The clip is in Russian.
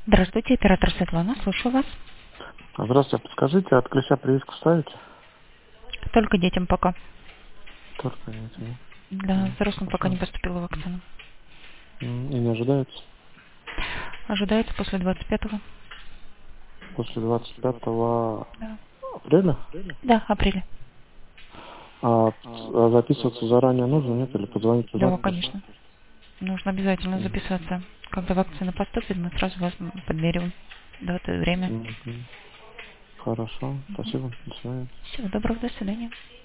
Здравствуйте, оператор Светлана, слушаю вас. Здравствуйте, подскажите, от клеща прививку ставите? Только детям пока. Только нет, да? Для взрослым пока не Хорошо. поступила вакцина. И не ожидается? Ожидается после 25-го. После 25 Да. апреля? Да, апреля. А записываться заранее нужно, нет? Или позвонить туда? Да, конечно. Нужно обязательно Мгм. записаться. Когда вакцина поступит, мы сразу вас подберем. Дату и время. Мгм. Хорошо, спасибо, до свидания. Всего доброго, до свидания.